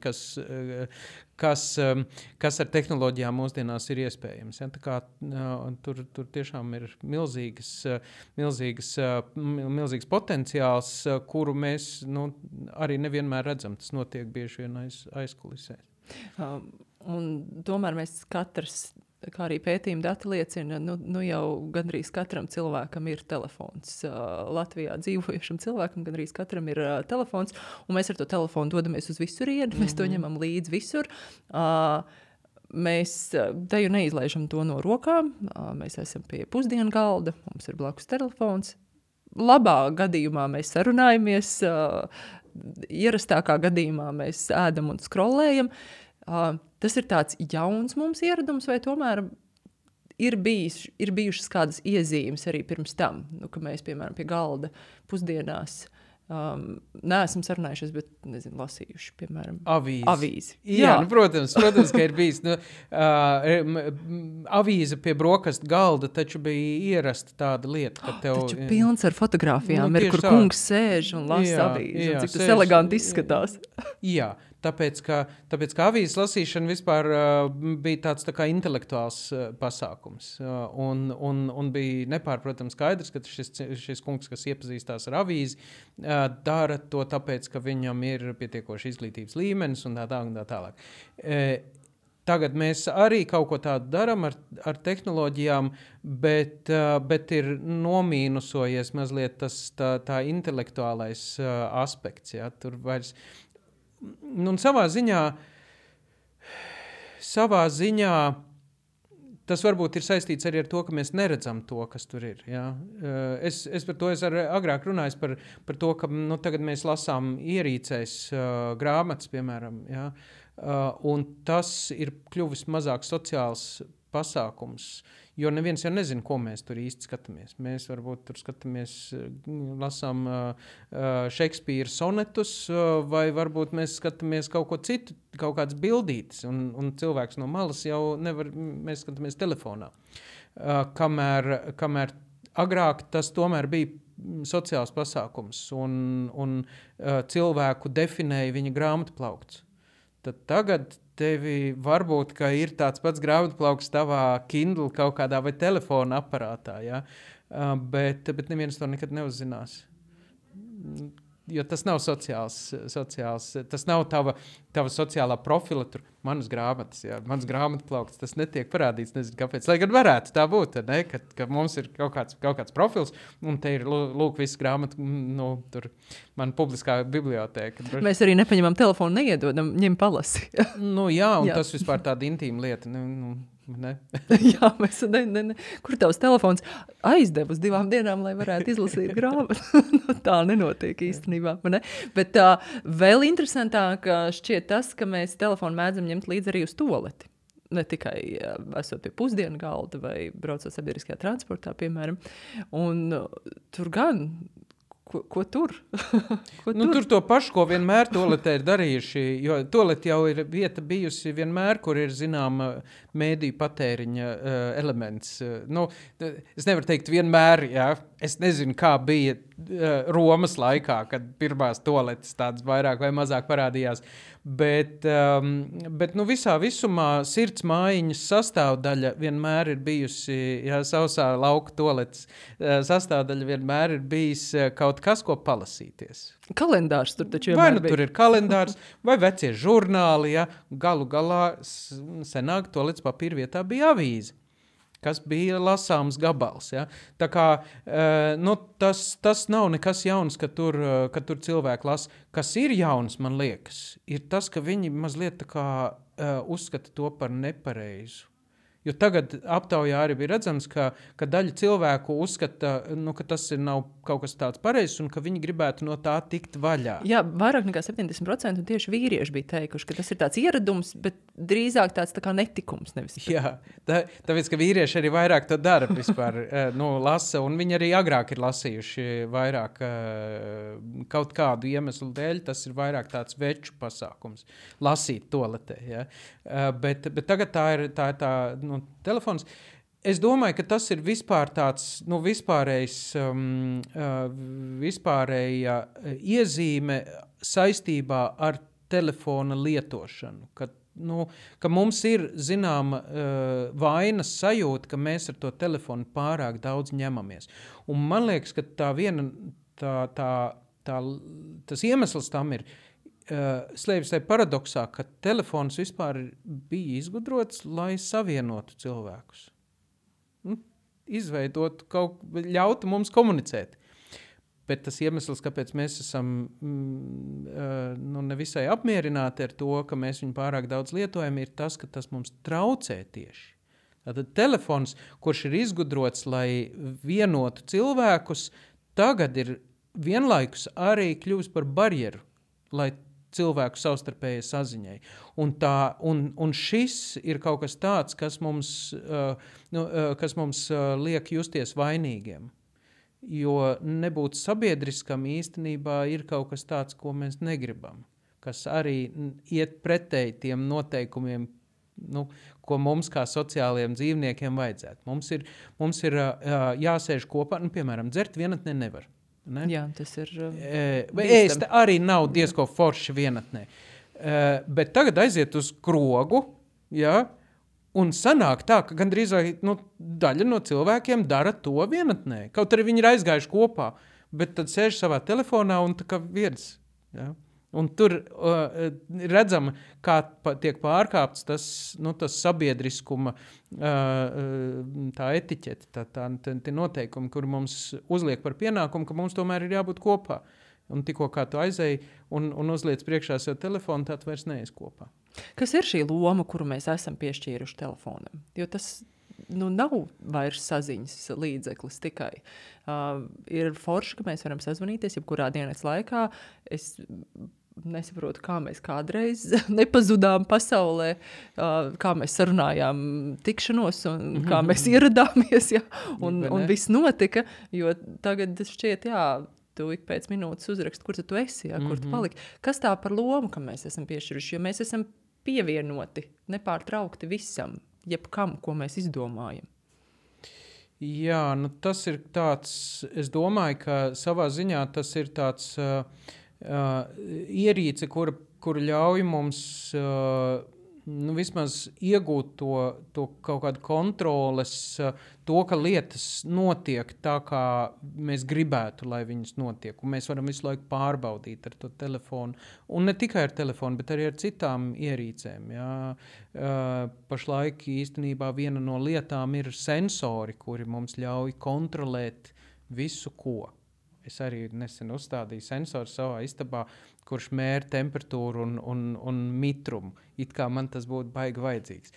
S2: kas ar tehnoloģijām mūsdienās ir iespējams. Ja? Tā kā, tur tiešām ir milzīgs potenciāls, kuru mēs arī nevienmēr redzam. Tas notiek bieži vien aizkulisēs.
S3: Un tomēr mēs katrs, kā arī pētījuma dati liecina, jau gandrīz katram cilvēkam ir telefons. Latvijā dzīvojušam cilvēkam gandrīz katram ir telefons, un mēs ar to telefonu dodamies uz visurienu, mēs to ņemam līdzi visur. Mēs teju neizlaižam to no rokām, mēs esam pie pusdienu galda, mums ir blakus telefons. Labā gadījumā mēs sarunājamies, ierastākā gadījumā mēs ēdam un scrollējam. Tas ir tāds jauns mums ieradums, vai tomēr ir bijušas kādas iezīmes arī pirms tam, ka mēs, piemēram, pie galda pusdienās neesam sarunājušies, bet, lasījuši, piemēram, avīzi.
S2: Jā. Protams, ka ir bijis. Avīze pie brokastu galda taču bija ierasta tāda lieta, ka tev...
S3: Taču pilns ar fotogrāfijām ir, kur kungs sēž un lasa avīzi, un cik tas eleganti izskatās.
S2: Jā. Tāpēc, ka avīzes lasīšana vispār bija tāds tā kā intelektuāls pasākums. Un bija nepārprotams skaidrs, ka šis kungs, kas iepazīstās ar avīzi, dara to tāpēc, ka viņam ir pietiekoši izglītības līmenis un tā tālāk. Tagad mēs arī kaut ko tādu daram ar tehnoloģijām, bet ir nomīnusojies mazliet tā intelektuālais aspekts. Ja? Tur vairs... Un savā ziņā tas varbūt ir saistīts arī ar to, ka mēs neredzam to, kas tur ir. Ja? Es par to agrāk runāju par to, ka tagad mēs lasām ierīcēs grāmatas, piemēram. Ja? Un tas ir kļuvis mazāk sociāls pasākums, jo neviens jau nezina, ko mēs tur īsti skatāmies. Mēs varbūt tur skatāmies, lasām Šekspīra sonetus, vai varbūt mēs skatāmies kaut ko citu, kaut kāds bildītis, un cilvēks no malas jau nevar, mēs skatāmies telefonā. Kamēr agrāk tas tomēr bija sociāls pasākums, un cilvēku definēja viņa grāmatplaukts. Tad tagad tevi varbūt, ka ir tāds pats grāmatplauks tavā Kindle kaut kādā vai telefona aparātā, ja? bet neviens to nekad neuzzinās. Jo tas nav sociāls, tas nav tava sociālā profila, tur manas grāmatas, mans grāmatplaukts, tas netiek parādīts, nezinu kāpēc, lai gan varētu tā būt, ne? Ka mums ir kaut kāds profils, un te ir, lūk, viss grāmata, tur man publiskā bibliotēka.
S3: Mēs arī nepaņemam telefonu, neiedodam, ņem palasi.
S2: Jā, un tas vispār tāda intīma lieta, ne?
S3: Jā, mēs kur tavs telefons aizdev uz 2 dienām, lai varētu izlasīt grāmatu. Tā nenotiek īstenībā. Ne? Bet vēl interesantāk šķiet tas, ka mēs telefonu mēdzam ņemt līdzi arī uz tualeti. Ne tikai esot pie pusdienu galda vai braucot sabiedriskajā transportā, piemēram. Un tur gan... Ko tur?
S2: Tur to pašu, ko vienmēr toaletē ir darījuši, jo toalete jau ir vieta bijusi vienmēr, kur ir zināma mēdīju patēriņa elements. Es nevaru teikt vienmēr, es nezinu, kā bija Romas laikā, kad pirmās toaletes tādas vairāk vai mazāk parādījās, bet visā visumā sirds mājiņas sastāvdaļa vienmēr ir bijusi, sausā lauka toaletes sastāvdaļa vienmēr ir bijis kaut kas, ko palasīties.
S3: Kalendārs tur taču
S2: vienmēr bija. Tur ir kalendārs, vai vecie žurnāli, galu galā senāk toaletes papīra vietā bija avīze, kas bija lasāms gabals. Tā kā tas nav nekas jauns, ka tur cilvēki lasa. Kas ir jauns, man liekas, ir tas, ka viņi mazliet tā kā uzskata to par nepareizu. Jo tagad aptaujā arī bija redzams, ka daļa cilvēku uzskata, ka tas nav kaut kas tāds pareizs un ka viņi gribētu no tā tikt vaļā.
S3: Jā, vairāk nekā 70% tieši vīrieši bija teikuši, ka tas ir tāds ieradums, bet drīzāk tāds tā kā netikums. Nevis.
S2: Jā, tāpēc, ka vīrieši arī vairāk to dara vispār, lasa, un viņi arī agrāk ir lasījuši vairāk kaut kādu iemeslu dēļ, tas ir vairāk tāds veču pasākums, lasīt toaletē, bet tagad tā ir telefons. Es domāju, ka tas ir vispār tāds, vispārēja iezīme saistībā ar telefona lietošanu, ka mums ir zināma vainas sajūta, ka mēs ar to telefonu pārāk daudz ņemamies. Un man liekas, ka tas iemesls tam ir slēpjas tajā paradoksā, ka telefons vispār bija izgudrots, lai savienotu cilvēkus. Ļautu mums komunicēt. Bet tas iemesls, kāpēc mēs esam nevisai apmierināti ar to, ka mēs viņu pārāk daudz lietojam, ir tas, ka tas mums traucē tieši. Tātad telefons, kurš ir izgudrots, lai vienotu cilvēkus, tagad ir vienlaikus arī kļūst par barjeru, lai cilvēku savstarpējai saziņai. Un šis ir kaut kas tāds, kas mums liek justies vainīgiem. Jo nebūt sabiedriskam īstenībā ir kaut kas tāds, ko mēs negribam, kas arī iet pretēji tiem noteikumiem, ko mums kā sociālajiem dzīvniekiem vajadzētu. Mums ir jāsēž kopā, piemēram, dzert vienatnē nevar. Ne?
S3: Jā, tas ir
S2: ēst arī nav diezko forši vienatnē. Bet tagad aiziet uz krogu, un sanāk tā, ka gandrīz daļa no cilvēkiem dara to vienatnē. Kaut arī viņi ir aizgājuši kopā, bet tad sēž savā telefonā un tā kā viens. Ja? Un tur redzam, kā tiek pārkāpts tas sabiedriskuma tā etiķete, tie noteikumi, kuri mums uzliek par pienākumu, ka mums tomēr ir jābūt kopā. Un tikko kā tu aizēji un uzliec priekšā sev telefonu, tad vairs neies kopā.
S3: Kas ir šī loma, kuru mēs esam piešķīruši telefonam? Jo tas nav vairs saziņas līdzeklis tikai. Ir forši, ka mēs varam sazvanīties jebkurā dienas laikā. Es nesaprotu, kā mēs kādreiz nepazudām pasaulē, kā mēs sarunājām tikšanos un kā mēs ieradāmies, un viss notika, jo tagad šķiet, tu ik pēc minūtes uzrakst, kur tu esi, kur tu paliki. Kas tā par lomu, ka mēs esam piešķiruši, jo mēs esam pievienoti, nepārtraukti visam, jebkam, ko mēs izdomājam.
S2: Jā, tas ir tāds, es domāju, ka savā ziņā tas ir tāds ierīce, kura ļauj mums vismaz iegūt to kaut kādu kontroles, to, ka lietas notiek tā, kā mēs gribētu, lai viņas notiek. Un mēs varam visu laiku pārbaudīt ar to telefonu. Un ne tikai ar telefonu, bet arī ar citām ierīcēm. Jā. Pašlaik īstenībā viena no lietām ir sensori, kuri mums ļauj kontrolēt visu, ko. Es arī nesen uzstādīju sensoru savā istabā, kurš mēra temperatūru un mitrumu. It kā man tas būtu baigi vajadzīgs.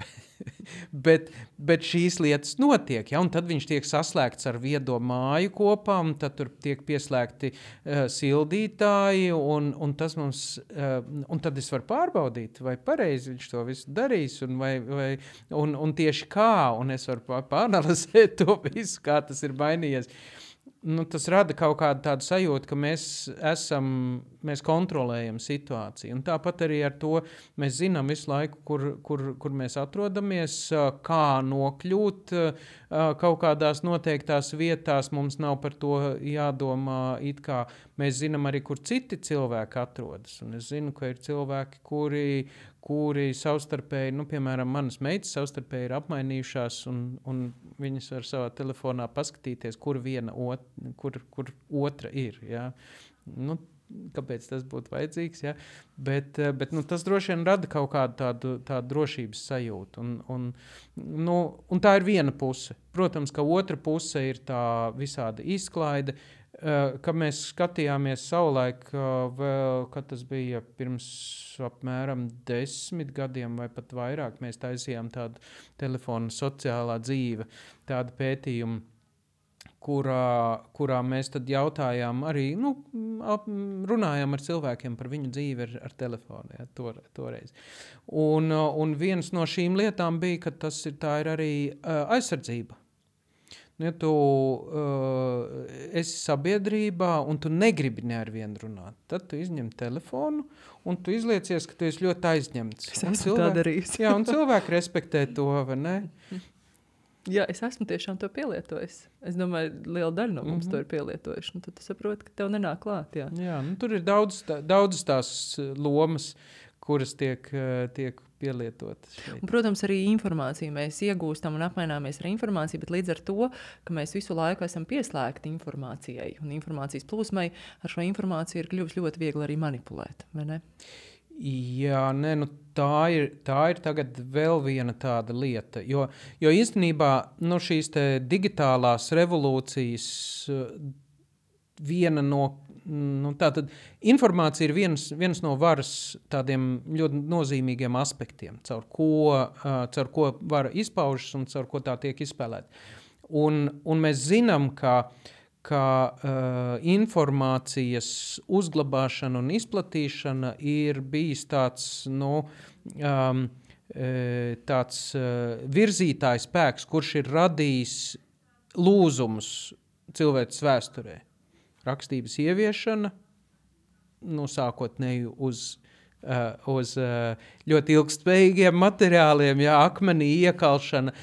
S2: bet šīs lietas notiek, ja? Un tad viņš tiek saslēgts ar viedo māju kopā, un tad tur tiek pieslēgti sildītāji, un tas mums, un tad es varu pārbaudīt, vai pareizi viņš to visu darīs, un tieši kā, un es varu pāranalizēt to visu, kā tas ir mainījies. Tas rada kaut kādu tādu sajūtu, ka mēs kontrolējam situāciju. Un tāpat arī ar to mēs zinām visu laiku, kur mēs atrodamies, kā nokļūt kaut kādās noteiktās vietās. Mums nav par to jādomā, it kā mēs zinām arī, kur citi cilvēki atrodas. Un es zinu, ka ir cilvēki, kuri savstarpēji, piemēram, manas meitas savstarpēji ir apmainījušās, un viņas var savā telefonā paskatīties, kur otra ir. Ja? Kāpēc tas būtu vajadzīgs? Ja? Bet tas droši vien rada kaut kādu tādu drošības sajūtu. Un tā ir viena puse. Protams, ka otra puse ir tā visāda izklaide, kad mēs skatījāmies savulaik, vēl, kad tas bija pirms apmēram 10 gadiem vai pat vairāk, mēs taisījām tādu telefonu sociālā dzīve, tādu pētījumu, kurā mēs tad jautājām arī, runājām ar cilvēkiem par viņu dzīvi ar telefonu, ja, toreiz. Un viens no šīm lietām bija, ka tā ir arī aizsardzība. Ja tu esi sabiedrībā un tu negribi ne ar vienu runāt, tad tu izņem telefonu un tu izliecies, ka tu esi ļoti aizņemts.
S3: Es esmu tā darījis.
S2: Jā, un cilvēki respektē to, vai ne?
S3: Jā, es esmu tiešām to pielietojis. Es domāju, liela daļa no mums to ir pielietojuši. Tad tu saproti, ka tev nenāk klāt. Jā,
S2: tur ir daudz tās lomas, kuras tiek pielietotas.
S3: Un, protams, arī informāciju mēs iegūstam un apmaināmies ar informāciju, bet līdz ar to, ka mēs visu laiku esam pieslēgti informācijai un informācijas plūsmai, ar šo informāciju ir kļuvis ļoti viegli arī manipulēt, vai ne?
S2: Jā, tā ir tagad vēl viena tāda lieta, jo īstenībā šīs te digitālās revolūcijas viena no tātad informācija ir viens no varas tādiem ļoti nozīmīgiem aspektiem, caur ko vara izpaužas un caur ko tā tiek izspēlēta. Un mēs zinām, ka informācijas uzglabāšana un izplatīšana ir bijis tāds virzītājs spēks, kurš ir radījis lūzumus cilvēces vēsturē. Rakstības ieviešana, sākotnēji uz ļoti ilgspējīgiem materiāliem, akmenī iekalšana,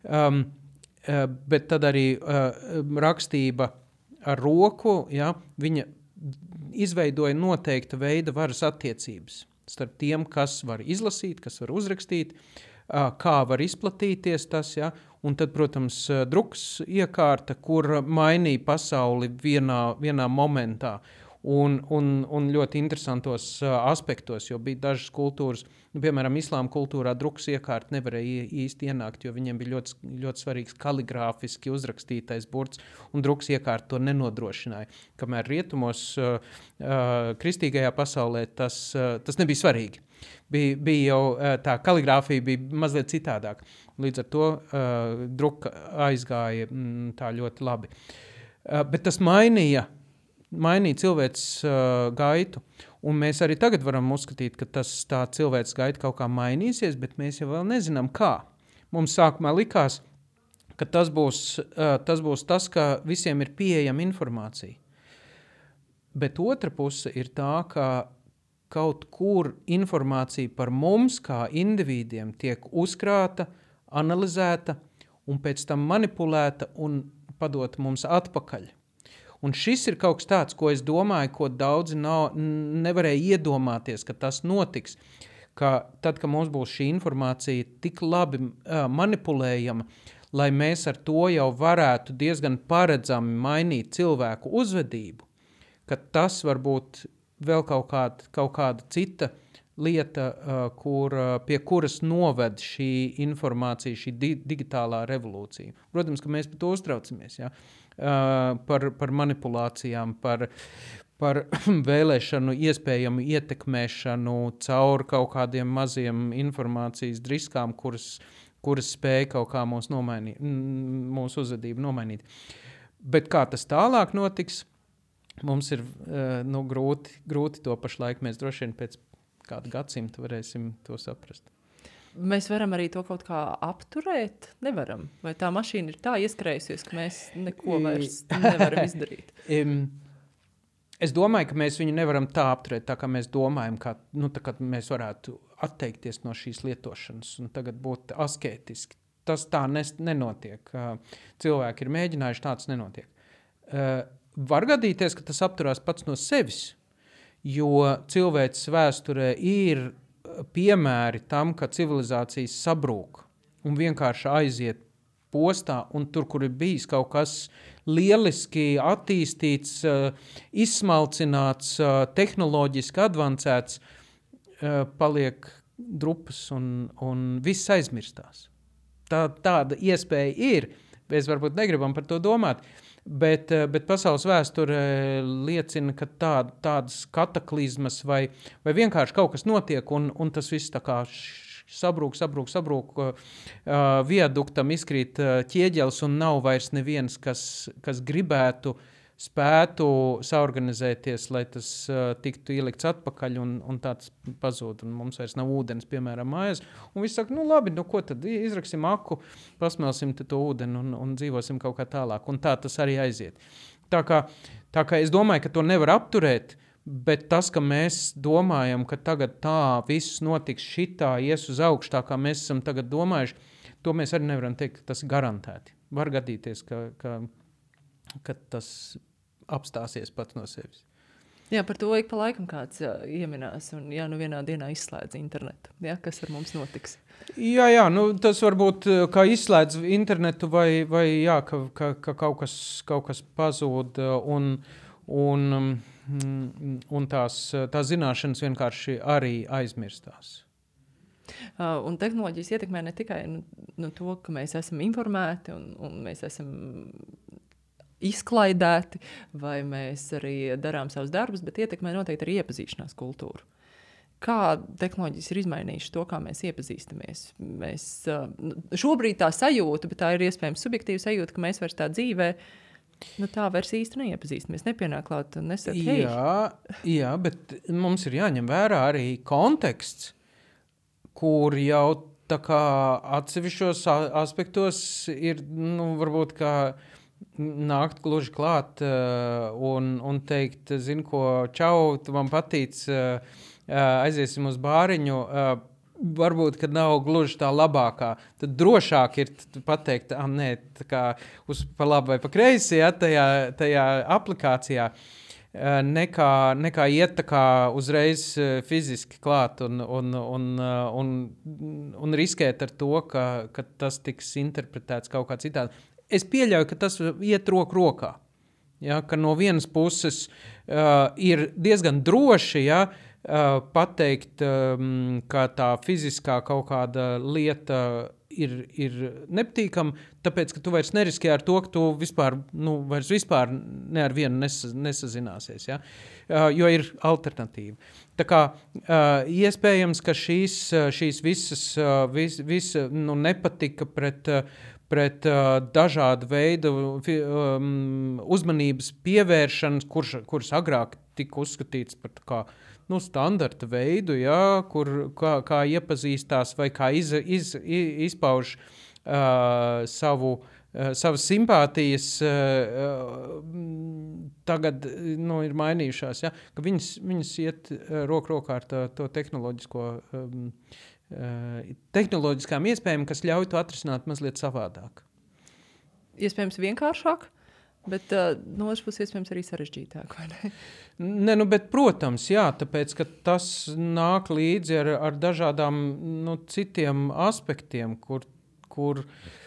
S2: bet tad arī rakstība ar roku, viņa izveidoja noteikta veida varas attiecības starp tiem, kas var izlasīt, kas var uzrakstīt, kā var izplatīties tas, un tad, protams, druks iekārta, kur mainīja pasauli vienā momentā un ļoti interesantos aspektos, jo bija dažas kultūras, piemēram, islāma kultūrā druks iekārta nevarēja īsti ienākt, jo viņiem bija ļoti, ļoti svarīgs kaligrāfiski uzrakstītais burts, un druks iekārta to nenodrošināja. Kamēr rietumos kristīgajā pasaulē tas nebija svarīgi. Bija jau tā kaligrāfija bija mazliet citādāk. Līdz ar to druka aizgāja tā ļoti labi. Bet tas mainīja cilvēces gaitu, un mēs arī tagad varam uzskatīt, ka tā cilvēces gaita kaut kā mainīsies, bet mēs jau vēl nezinām kā. Mums sākumā likās, ka tas būs tas, ka visiem ir pieejama informācija. Bet otra puse ir tā, ka kaut kur informācija par mums kā individiem tiek uzkrāta, analizēta un pēc tam manipulēta un padota mums atpakaļ. Un šis ir kaut kas tāds, ko es domāju, ko daudzi nevarēja iedomāties, ka tas notiks. ka tad, kad mums būs šī informācija tik labi manipulējama, lai mēs ar to jau varētu diezgan paredzami mainīt cilvēku uzvedību, ka tas var būt vēl kaut kāda cita lieta, pie kuras noved šī informācija, šī digitālā revolūcija. Protams, ka mēs par to uztraucamies, ja? Par manipulācijām, par vēlēšanu iespējamu ietekmēšanu caur kaut kādiem maziem informācijas driskām, kuras spēja kaut kā mūsu uzvedību nomainīt. Bet kā tas tālāk notiks, mums ir grūti to pašlaik, mēs droši vien pēc kādu gadsimtu varēsim to saprast.
S3: Mēs varam arī to kaut kā apturēt? Nevaram. Vai tā mašīna ir tā ieskrējusies, ka mēs neko vairs nevaram izdarīt?
S2: Es domāju, ka mēs viņu nevaram tā apturēt, tā kā mēs domājam, ka mēs varētu atteikties no šīs lietošanas un tagad būt askētiski. Tas tā nenotiek. Cilvēki ir mēģinājuši, tāds nenotiek. Var gadīties, ka tas apturās pats no sevis, jo cilvēces vēsturē ir piemēri tam, ka civilizācijas sabrūk un vienkārši aiziet postā, un tur, kur ir bijis kaut kas lieliski attīstīts, izsmalcināts, tehnoloģiski advancēts, paliek drupas un viss aizmirstās. Tāda iespēja ir. Mēs varbūt negribam par to domāt, bet pasaules vēsture liecina, ka tādas kataklizmas vai vienkārši kaut kas notiek, un tas viss tā kā sabrūk, viaduktam izkrīt ķieģelis, un nav vairs neviens, kas gribētu, spētu saorganizēties, lai tas tiktu ielikts atpakaļ, un tāds pazūd, un mums vairs nav ūdens, piemēram, mājās. Un viss saka, labi, ko tad izraksim aku, pasmelsim to ūdeni un dzīvosim kaut kā tālāk. Un tā tas arī aiziet. Tā kā es domāju, ka to nevar apturēt, bet tas, ka mēs domājam, ka tagad tā viss notiks šitā, ies uz augšu, tā kā mēs esam tagad domājuši, to mēs arī nevaram teikt, ka tas garantēti. Var gadīties, ka tas apstāsies pats no sevis.
S3: Jā, par to ik pa laikam kāds ieminās un vienā dienā izslēdz internetu. Jā, kas ar mums notiks?
S2: Jā, tas varbūt kā izslēdz internetu vai ka kaut kas pazūd un tās zināšanas vienkārši arī aizmirstās.
S3: Un tehnoloģijas ietekmē ne tikai to, ka mēs esam informēti un mēs esam izklaidēti, vai mēs arī darām savus darbus, bet ietekmē noteikti arī iepazīšanās kultūru. Kā tehnoloģijas ir izmainījušas to, kā mēs iepazīstamies? Mēs šobrīd tā sajūta, bet tā ir iespējams subjektīva sajūta, ka mēs vairs tā dzīvē tā vairs īsti neiepazīstamies, nepienāk klāt un nesaka, hei.
S2: Jā, bet mums ir jāņem vērā arī konteksts, kur jau tā kā atsevišķos aspektos ir, varbūt kā nākt gluži klāt un teikt, zinu ko, čau, tu man patīc, aiziesim uz bāriņu, varbūt, kad nav gluži tā labākā, tad drošāk ir pateikt, nē, tā kā uz pa labi vai pa kreisi, tajā aplikācijā, nekā iet tā kā uzreiz fiziski klāt un riskēt ar to, ka tas tiks interpretēts kaut kā citādi. Es pieļauju, ka tas iet roku rokā, ka no vienas puses ir diezgan droši, pateikt, ka tā fiziskā kaut kāda lieta ir nepatīkama, tāpēc, ka tu vairs neriskē ar to, ka tu vispār ne ar vienu nesazināsies, jo ir alternatīva. Tā kā iespējams, ka šīs visas nepatika pret dažādu veidu uzmanības pievēršanas, kuras agrāk tika uzskatīts par standarta veidu, kā iepazīstās vai kā izpauž savas simpātijas, tagad ir mainījušās, ka viņas iet roku rokā ar to tehnoloģiskām iespējām, kas ļauj to atrisināt mazliet savādāk.
S3: Iespējams vienkāršāk, Bet no otras puses iespējams arī sarežģītāk, vai ne?
S2: Ne, bet, protams, jā, tāpēc, ka tas nāk līdzi ar dažādām citiem aspektiem, kur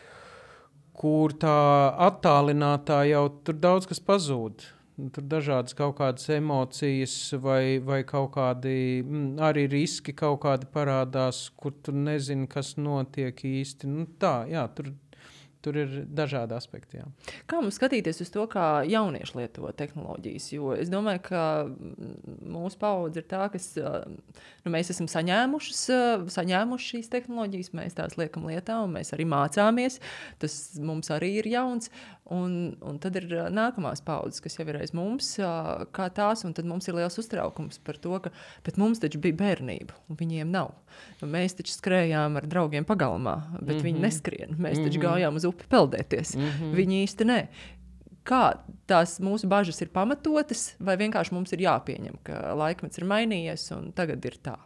S2: tā attālinātā jau tur daudz kas pazūd. Tur dažādas kaut kādas emocijas vai kaut kādi arī riski kaut kādi parādās, kur tu nezini, kas notiek īsti. Tur ir dažādi aspekti. Jā.
S3: Kā mums skatīties uz to, kā jaunieši lieto tehnoloģijas? Jo es domāju, ka mūsu paudze ir tā, kas mēs esam saņēmuši šīs tehnoloģijas, mēs tās liekam lietā un mēs arī mācāmies. Tas mums arī ir jauns. Un tad ir nākamās paudzes, kas jau ir aiz mums, kā tās, un tad mums ir liels uztraukums par to, ka bet mums taču bija bērnība, un viņiem nav. Mēs taču skrējām ar draugiem pagalmā, bet viņi neskrien. Mēs taču gājām uz upi peldēties. Viņi īsti ne. Kā tās mūsu bažas ir pamatotas, vai vienkārši mums ir jāpieņem, ka laikmets ir mainījies, un tagad ir tā?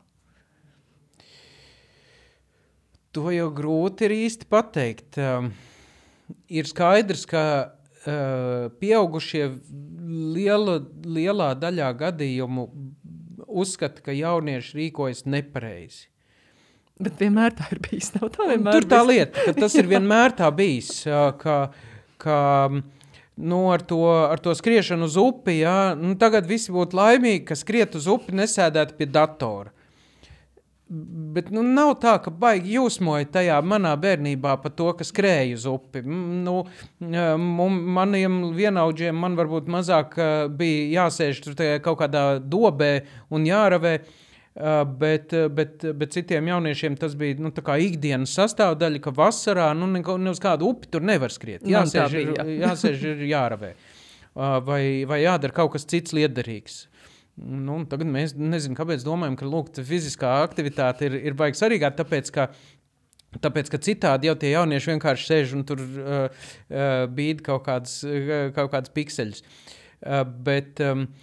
S2: To jau grūti ir īsti pateikt. Ir skaidrs, ka pieaugušie lielā daļā gadījumu uzskata, ka jaunieši rīkojas nepareizi.
S3: Bet vienmēr tā ir bijis. Nav tā vienmēr
S2: tur tā lieta, ka tas ir vienmēr tā bijis, ka ar to skriešanu uz upi, tagad visi būtu laimīgi, ka skriet uz upi nesēdētu pie datora. Bet nav tā, ka baigi jūsmoja tajā manā bērnībā par to, ka skrēja uz upi. Maniem vienaudžiem man varbūt mazāk bija jāsēž tur kaut kādā dobē un jāravē, bet citiem jauniešiem tas bija tā kā ikdienas sastāvdaļa, ka vasarā ne uz kādu upi tur nevar skriet. Jāsēž ir jāravē. Vai jādara kaut kas cits liederīgs. Tagad mēs nezinu, kāpēc domājam, ka fiziskā aktivitāte ir baigi svarīgā, tāpēc, ka citādi jau tie jaunieši vienkārši sēž un tur bīd kaut kādas pikseļus. Bet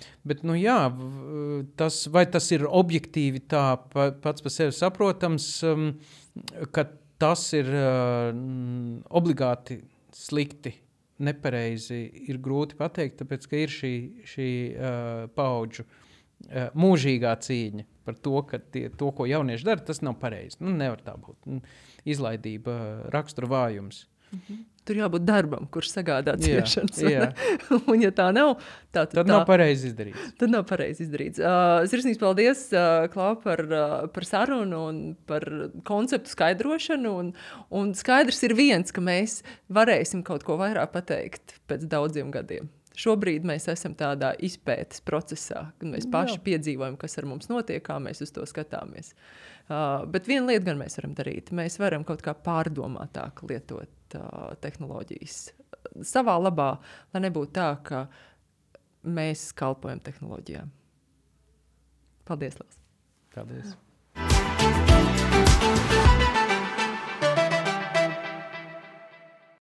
S2: vai tas ir objektīvi tā pats par sevi saprotams, ka tas ir obligāti slikti, nepareizi, ir grūti pateikt, tāpēc, ka ir šī paudžu mūžīgā cīņa par to, ka to, ko jaunieši dara, tas nav pareizi. Nevar tā būt. Izlaidība, rakstura vājums.
S3: Tur jābūt darbam, kurš sagādā ciešanas. Jā. Un ja tā nav, tad
S2: nav pareizi izdarīts.
S3: Tad nav pareizi izdarīts. Sirsnīgs paldies, Klau, par sarunu un par konceptu skaidrošanu. Un skaidrs ir viens, ka mēs varēsim kaut ko vairāk pateikt pēc daudziem gadiem. Šobrīd mēs esam tādā izpētes procesā, kad mēs paši piedzīvojam, kas ar mums notiek, kā mēs uz to skatāmies. Bet viena lieta gan mēs varam darīt. Mēs varam kaut kā pārdomātāk lietot tehnoloģijas savā labā, lai nebūtu tā, ka mēs kalpojam tehnoloģijām. Paldies, Lās.
S2: Paldies.